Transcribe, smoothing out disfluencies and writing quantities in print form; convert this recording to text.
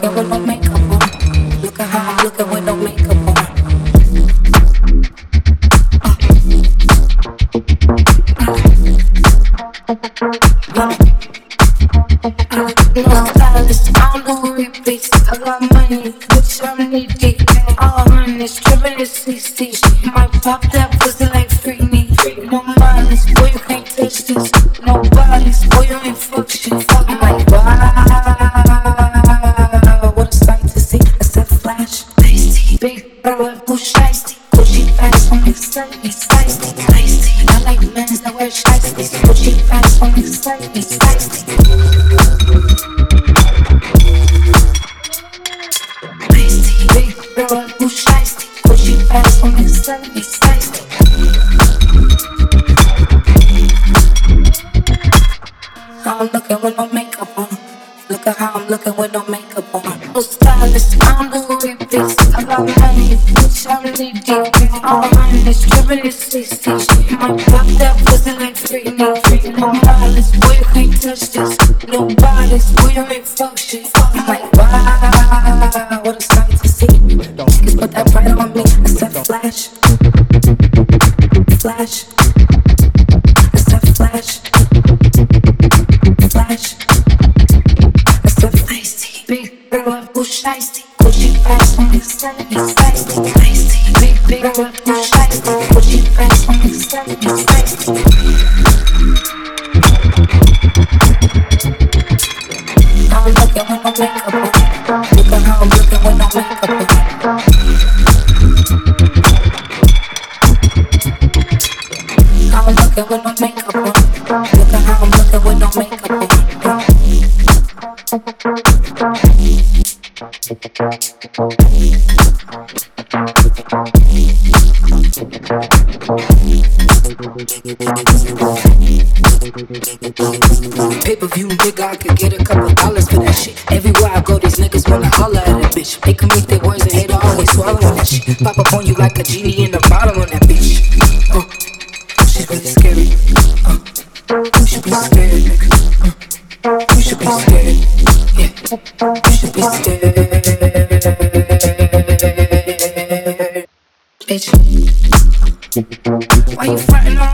looking with no makeup on. Look at how I'm looking with no makeup on. No stylist, I don't know who it beats. I got money, bitch, I'm needy. All honest, driven to 60. Might pop that pussy like Freakney. No mileage, boy, you can't touch this. No bodies, boy, you ain't fuck shit. I'm like, wow, what a sight to see. That's that flash, tasty. Big girl, push icy. Pushy fast on the slightly spicy, icy. I like men's that wear shiesty. Pushy fast on the slightly spicy. Big girl, push icy. Pushy fast on the slightly spicy. How I'm looking with no makeup on. Look at how I'm looking with no makeup on. No stylist, I don't know who it is. I got money, bitch, I'm needy. All honest, driven to 60. Might pop that pussy like Freakney. No mileage, boy, you can't touch this. No bodies, boy, you ain't fuck shit. I'm like, wow, what a sight to see. Niggas put that pride on me. That's that flash. Flash. That's that flash. Flash. That's that icy. Big girl, push icy. Pushy fast on the side, it's icy. Icy. Big girl, push icy. Pushy fast on the side, it's icy. I'm looking with no makeup on. Look at how I'm looking with no makeup on. I'm looking with no makeup on. Look at how I'm looking with no makeup on. Pay-per-view, nigga, I could get a couple dollars for that shit. Everywhere I go, these niggas wanna holler at a bitch. They can make their words and hate always swallowing that shit. Pop up on you like a genie in a bottle on that bitch. She's really scary. You should be scared, nigga. You should be scared. Yeah, you should be scared. Bitch, why you frontin' on